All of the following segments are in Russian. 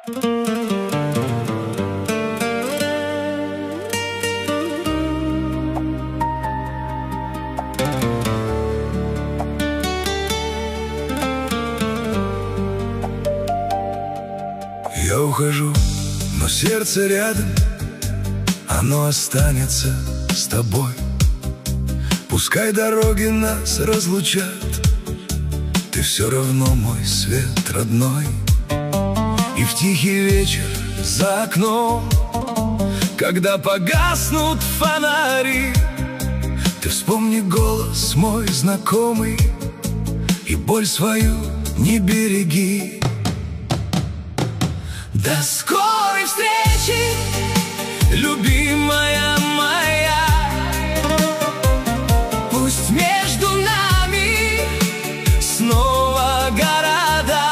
Я ухожу, но сердце рядом, оно останется с тобой. Пускай дороги нас разлучат, ты все равно мой свет родной. И в тихий вечер за окном, когда погаснут фонари, ты вспомни голос мой знакомый и боль свою не береги. До скорой встречи, любимая моя. Пусть между нами снова города,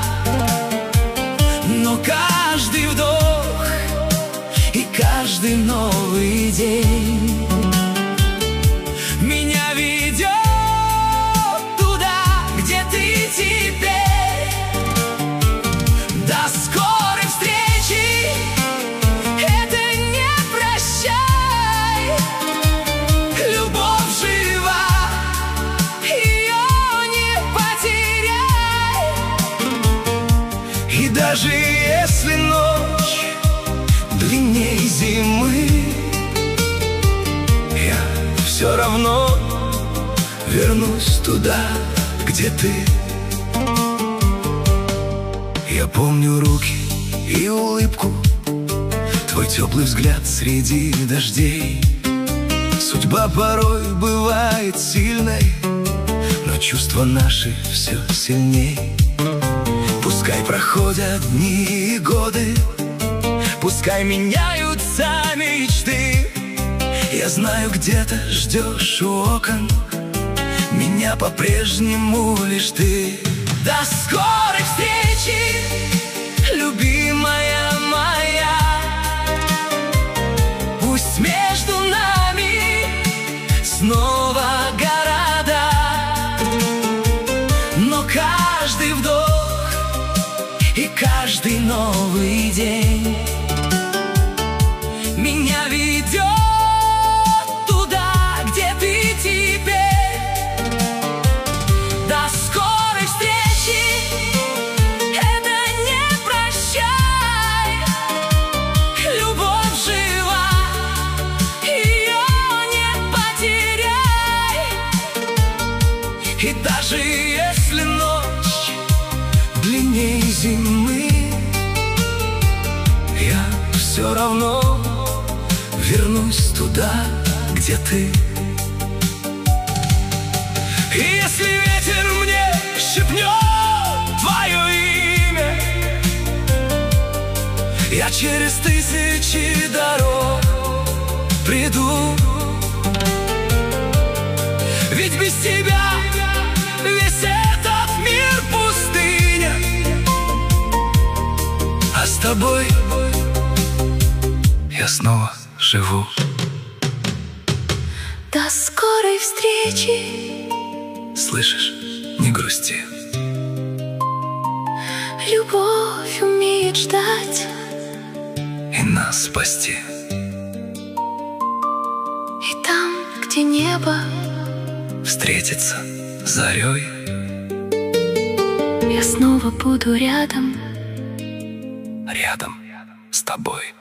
но каждый вдох и каждый новый день меня ведет туда, где ты теперь. До скорой встречи, это не прощай. Любовь жива, ее не потеряй. И даже если ночь длинней зимы, я все равно вернусь туда, где ты. Я помню руки и улыбку, твой теплый взгляд среди дождей. Судьба порой бывает сильной, но чувства наши все сильней. Пускай проходят дни и годы, пускай меняются мечты, я знаю, где-то ждешь у окон меня по-прежнему лишь ты. До скорой встречи, любимая моя. Пусть между нами снова города, но каждый вдох и каждый новый день меня ведет туда, где ты теперь. До скорой встречи, это не прощай. Любовь жива, ее не потеряй. И даже если ночь длинней зимы, я все равно вернусь туда, где ты. И если ветер мне шепнет твое имя, я через тысячи дорог приду. Ведь без тебя весь этот мир пустыня, а с тобой я снова живу. До скорой встречи. Слышишь, не грусти. Любовь умеет ждать И нас спасти. и там, где небо, Встретиться зарей. я снова буду рядом. Рядом с тобой.